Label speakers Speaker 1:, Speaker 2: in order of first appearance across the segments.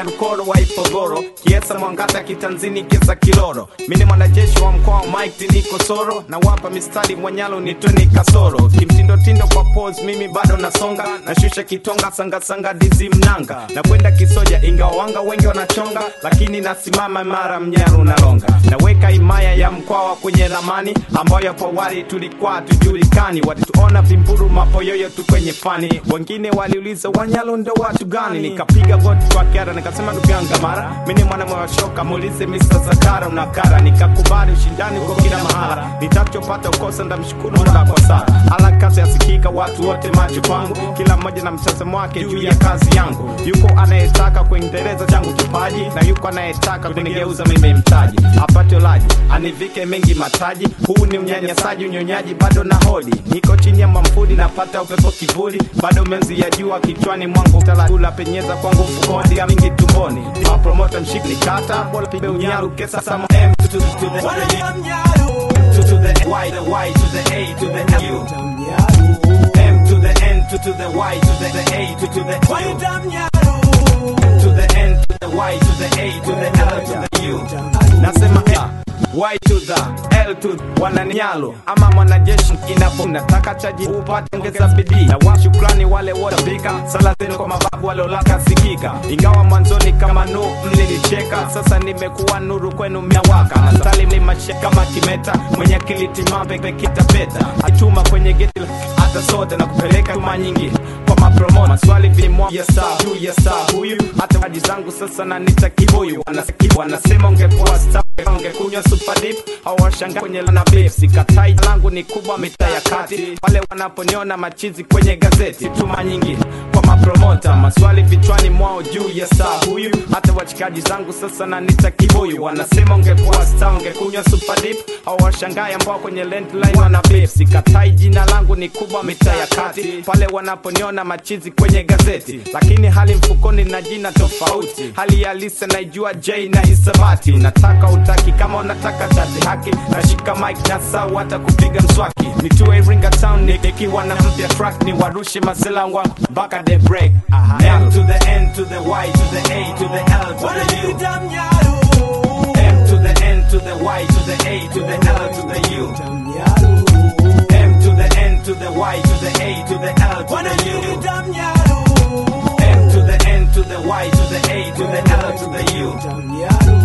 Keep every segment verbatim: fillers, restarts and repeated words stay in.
Speaker 1: Nyarukoro wa Ipogoro, Kiesa Mwangata Kitanzini Kiesa Kiloro. Mini mwanajeshi wa mkoa Mike niko soro, na wapa mistari Mwanyalo ni Tony Kasoro. Kimtindo tindo kwa pose mimi bado nasonga, na shusha kitonga sanga sanga dizi mnanga. Na kwenda kisoja ingawa wanga wengi wanachonga, lakini nasimama mara Mnyaru na longa. Naweka imaya ya mkoa kwenye ramani, ambayo hapo wali tulikuwa tujulikani. Walituona vimburu mapoyoyo tu kwenye fani, wengine waliuliza Wanyalo ndo watu gani. Nikapiga goti kwa kiara nikasema ndugu mara, mimi mwana mwa shoka muulize mister Zakara unakara. Nikakubali ushindani kwa kila mahala, nitachopata ukosa ndamshukuru Mola kwa sala. Ala kazi yasikika watu wote macho kwangu, kila mmoja na mtazamo wake juu ya kazi yangu. Yuko anayetaka kuendeleza changu kipaji, na yuko anayetaka kunigeuza mimi mtaji. Apate ulaji, anivike mengi mataji, huu ni unyanyasaji unyonyaji bado na hodi. Niko chini ya mamfudi napata upepo kivuli, bado menzi ya jua kichwani mwangu. Taladula penyeza kwangu mfukoni ya mingi tumboni. Ma promoter mshikli kata, bola pibe Unyaru kesa sama M to the to the to to the Y the Y to the A to the U M to the N to to the Y to the A to to the U to the N to the Y to the A to the L to the U. Nasema Y to the L to Wananyalo, ama mwanajeshi inapo nataka chaji upate ongeza bidii. Na wa shukrani wale wote bika, sala zenu kwa mababu wale olaka sikika. Ingawa mwanzoni kama nu mlinicheka, sasa nimekuwa nuru kwenu miawaka. Na stali mlimashe kama kimeta, mwenye kiliti mambe pekita peta. Atuma kwenye geti hata sote na kupeleka tuma nyingi kwa mapromote. Maswali vilimwa ya star, juu ya star huyu, hata waji zangu sasa na nita kibuyu. Wanasema ungekuwa star, ungekunywa super deep, hawashanga kwenye lana beef. Sikatai langu ni kubwa mita ya kati, wale wanaponiona machizi kwenye gazeti. Tuma nyingi kwa mapromota, maswali vichwani mwao juu ya star huyu, hata wachikaji zangu sasa na nita kibuyu. Wanasema ungekuwa star, ungekunywa super deep, hawashangai ambao kwenye landline wana beef. Sikatai jina langu ni kubwa mita ya kati, pale wanaponiona machizi kwenye gazeti. Lakini hali mfukoni na jina tofauti, hali ya Lisa naijua J na Isabati. Nataka utaki kama unataka tati haki, nashika mic na sawa hata kupiga mswaki. Nitue Iringa town nikiwa na mpya track, ni warushe masela wangu baka the break. M to the N to the Y to the A to the L to the U. M to the N to the Y to the A to the L to the U. M to the N to the Y to the A to the L to the U. M to the N to the Y to the A to the L to the U.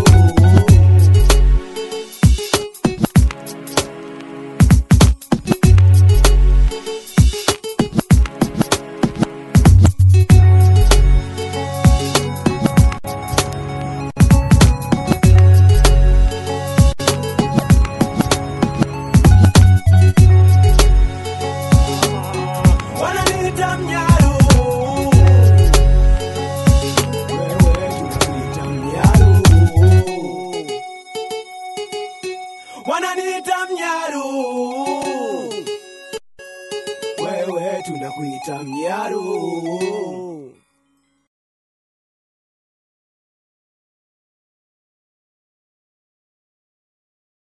Speaker 2: Wananiita Mnyaru, wewe tunakuita Mnyaru.